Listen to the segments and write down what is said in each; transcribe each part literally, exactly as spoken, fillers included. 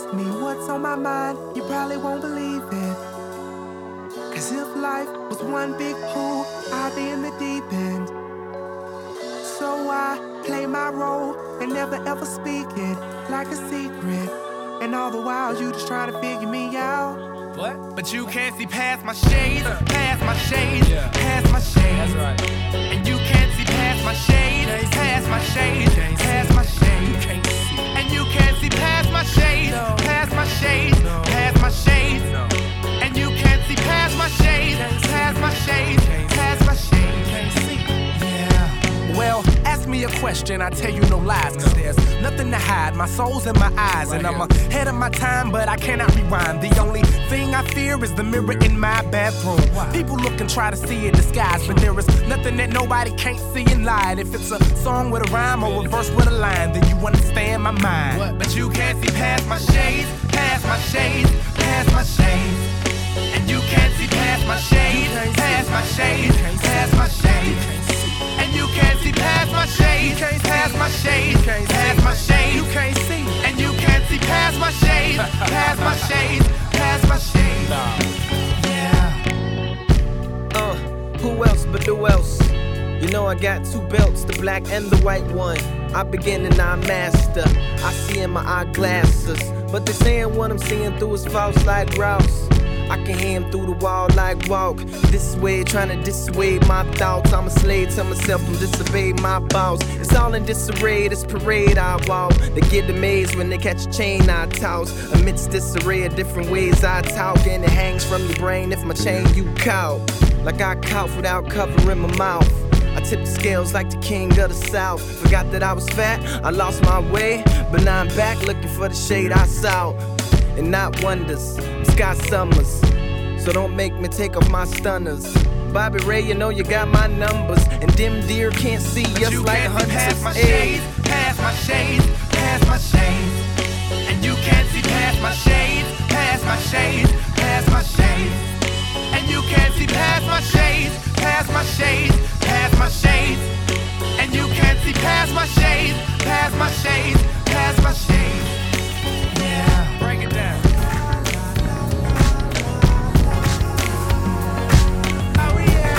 ask me what's on my mind, you probably won't believe it. Cause if life was one big pool, I'd be in the deep end. So I play my role and never ever speak it like a secret. And all the while you just trying to figure me out. What? But you can't see past my shades, past my shades, yeah. past my shades. That's right. And you can't see past my shades, past my shades, past my shades. You can't see. And you can't see past my shades, no. past my shades, no. past my shades. No. And you can't see past my shades, past my shades, past my shades. Can't see. Yeah. Well, ask me a question, I tell you no lies. Cause there's nothing to hide, my soul's in my eyes. Right, and I'm yeah. ahead of my time, but I cannot rewind. The only thing I fear is the mirror in my bathroom. Wow. People look and try to see it disguised, but there is nothing that nobody can't see in light. If it's a song with a rhyme or a verse with a line, then you understand my mind. What? But you can't see past my shades, past my shades, past my shades. And you can't see past my shades, past my shades, past my shades. And you can't see past my shades, past my shades, past my shades. You can't see. And you can't see past my shades, past my shades, past my shades. Yeah. Uh, who else but who else? You know I got two belts, the black and the white one. I begin and I master. I see in my eyeglasses, but they saying what I'm seeing through is false like Rouse. I can hear him through the wall like walk this way, trying to dissuade my thoughts. I'm a slave to myself and disobey my boss. It's all in disarray, this parade I walk. They get amazed when they catch a chain I toss. Amidst this array of different ways I talk, and it hangs from your brain if my chain you caught. Like I cough without covering my mouth. I tip the scales like the king of the south. Forgot that I was fat, I lost my way, but now I'm back looking for the shade I saw. And not wonders, Scott Summers. So don't make me take off my stunners. Bobby Ray, you know you got my numbers, and them deer can't see us like hunters. Past my shades, past my shades, past my shades. And you can't see past my shades, past my shades, past my shades. And you can't see past my shades, past my shades, past my shades. And you can't see past my shades, past my shades, past my shades. Yeah, break it down. Oh yeah.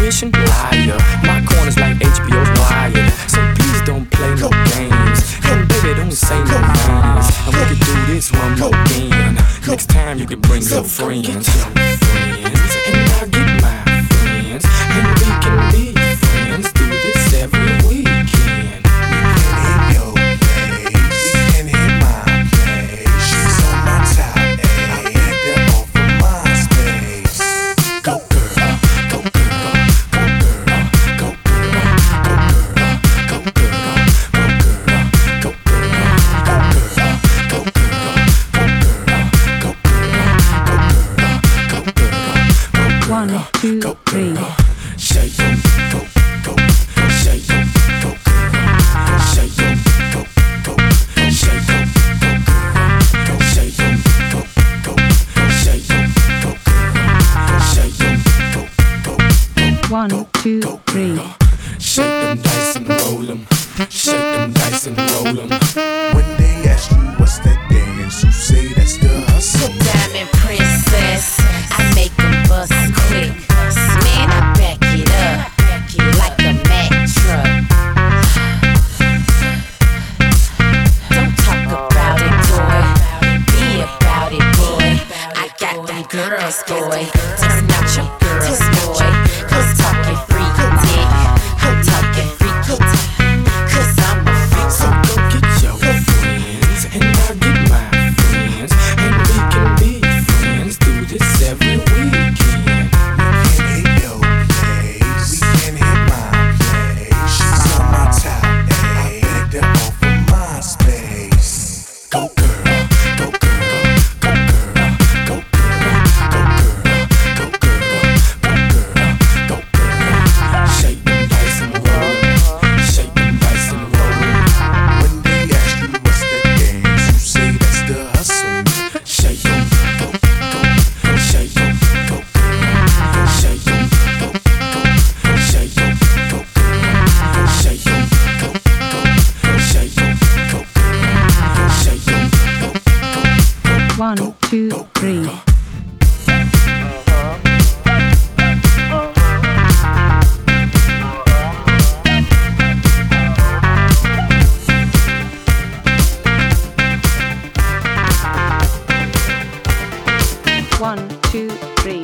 intuition? Liar. My corner's like H B O's Wired. So please don't play no games. And baby, don't say no names. And we can do this one more again. Next time you can bring your friends. Your friends. And I'll get my friends. And we can be friends. Do this every weekend. One, two, three. Shake your go, go, shake your go, shake your go, go, shake your go, shake your go, go, shake your go, shake your go, go. One, two, three. Shake them dice and roll them. Shake them dice and roll them. When they ask you what's that dance, you say that's the hustle. Diamond princess, I make them bust quick. Man, I back it up like a Mack truck. Don't talk about it, boy. Be about it, boy. I got them girls, boy. Turn out your girls, boy. I'm talking freaky dick. I'm talking freaky dick. Cause I'm a freak. So go get your friends, and I'll get my friends, and we can be friends. Do this every weekend. Go girl, go girl, go girl, go girl, go girl, go girl, go girl, go girl. Shake them dice and roll 'em, shake them dice and roll 'em. When they ask you what's that dance, you say that's the hustle. Shake 'em, go, go, shake 'em, go, shake 'em, go, go, shake 'em, go, shake 'em, go, go, shake 'em, go, shake 'em, go, go. One, two, three. One, two, three.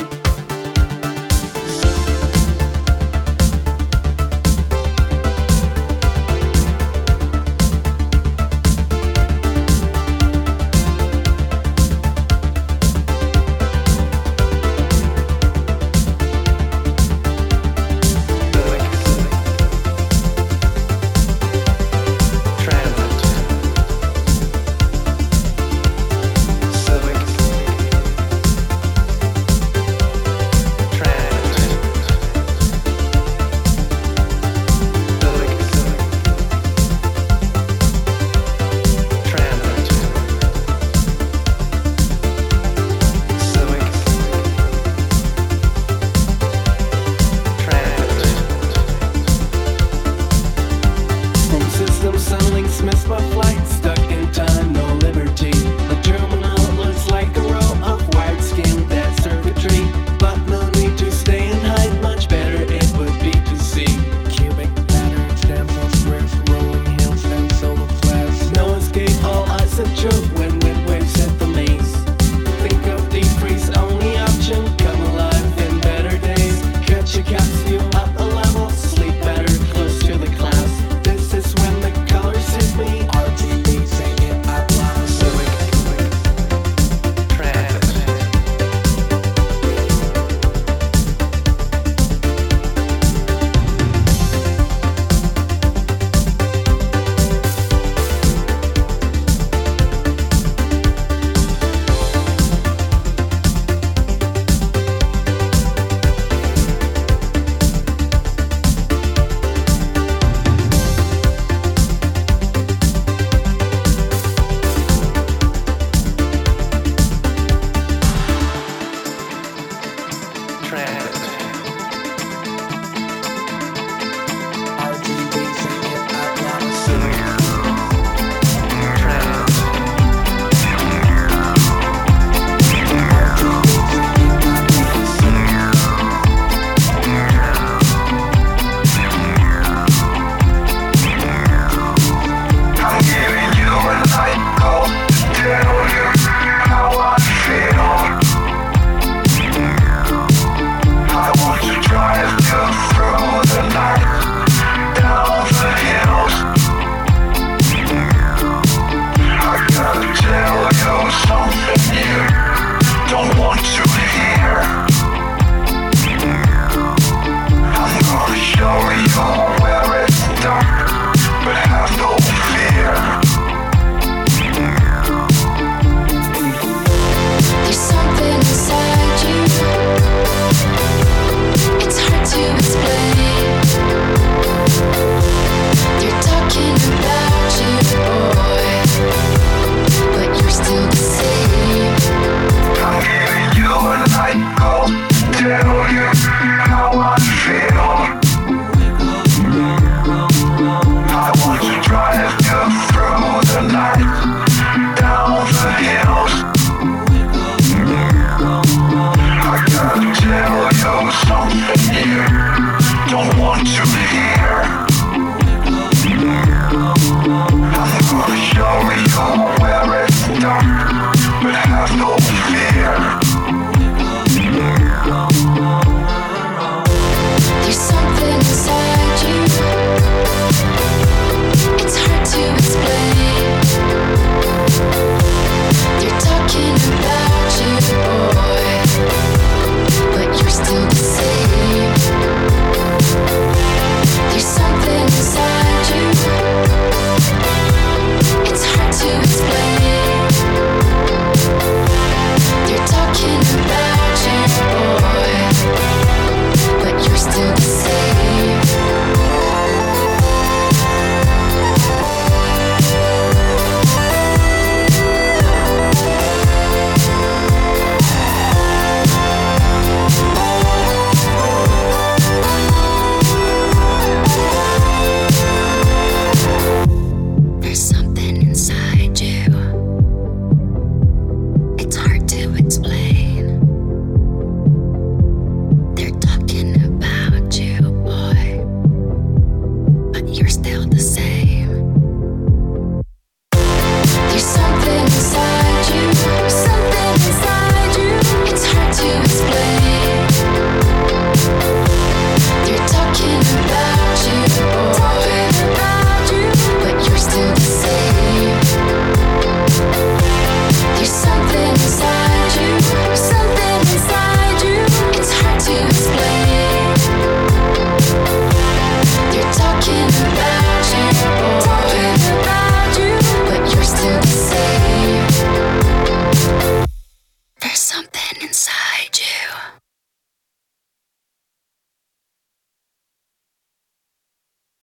There's something